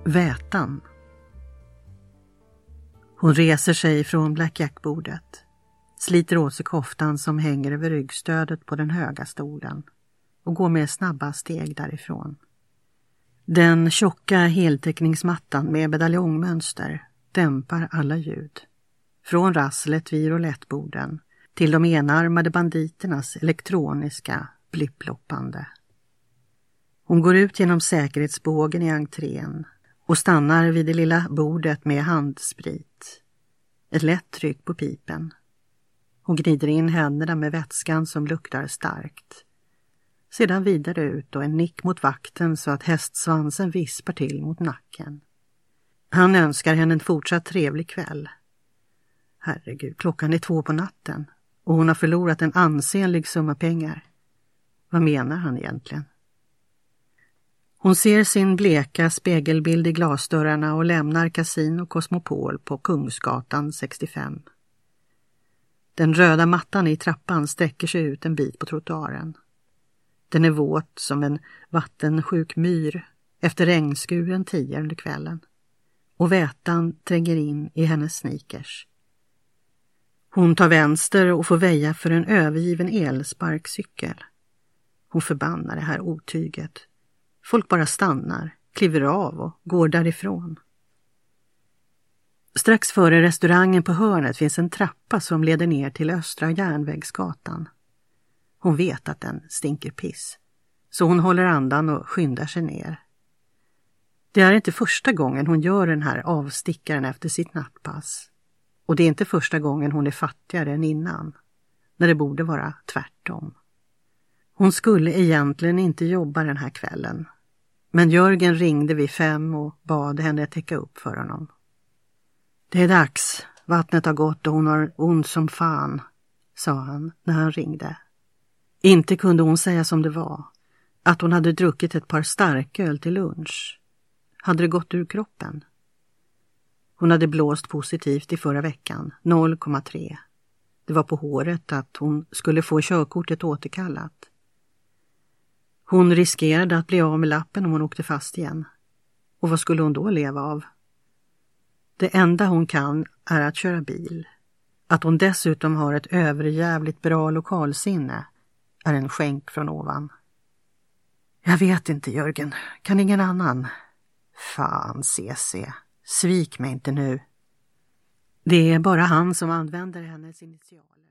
Vätan. Hon reser sig från blackjackbordet, sliter åt sig koftan som hänger över ryggstödet på den höga stolen och går med snabba steg därifrån. Den tjocka heltäckningsmattan med medaljongmönster dämpar alla ljud. Från rasslet vid roulettborden till de enarmade banditernas elektroniska blipploppande. Hon går ut genom säkerhetsbågen i entrén och stannar vid det lilla bordet med handsprit. Ett lätt tryck på pipen. Hon gnider in händerna med vätskan som luktar starkt. Sedan vidare ut och en nick mot vakten så att hästsvansen vispar till mot nacken. Han önskar henne en fortsatt trevlig kväll. Herregud, klockan är 2 på natten och hon har förlorat en ansenlig summa pengar. Vad menar han egentligen? Hon ser sin bleka spegelbild i glasdörrarna och lämnar Casino Cosmopol på Kungsgatan 65. Den röda mattan i trappan sträcker sig ut en bit på trottoaren. Den är våt som en vattensjuk myr efter regnskuren tidigare under kvällen. Och vätan tränger in i hennes sneakers. Hon tar vänster och får väja för en övergiven elsparkcykel. Hon förbannar det här otyget. Folk bara stannar, kliver av och går därifrån. Strax före restaurangen på hörnet finns en trappa som leder ner till Östra Järnvägsgatan. Hon vet att den stinker piss, så hon håller andan och skyndar sig ner. Det är inte första gången hon gör den här avstickaren efter sitt nattpass. Och det är inte första gången hon är fattigare än innan, när det borde vara tvärtom. Hon skulle egentligen inte jobba den här kvällen. Men Jörgen ringde vid 5 och bad henne täcka upp för honom. Det är dags, vattnet har gått och hon har ont som fan, sa han när han ringde. Inte kunde hon säga som det var, att hon hade druckit ett par starköl till lunch. Hade det gått ur kroppen? Hon hade blåst positivt i förra veckan, 0,3. Det var på håret att hon skulle få körkortet återkallat. Hon riskerade att bli av med lappen om hon åkte fast igen. Och vad skulle hon då leva av? Det enda hon kan är att köra bil. Att hon dessutom har ett överjävligt bra lokalsinne är en skänk från ovan. Jag vet inte, Jörgen. Kan ingen annan? Fan, CC. Svik mig inte nu. Det är bara han som använder hennes initialer.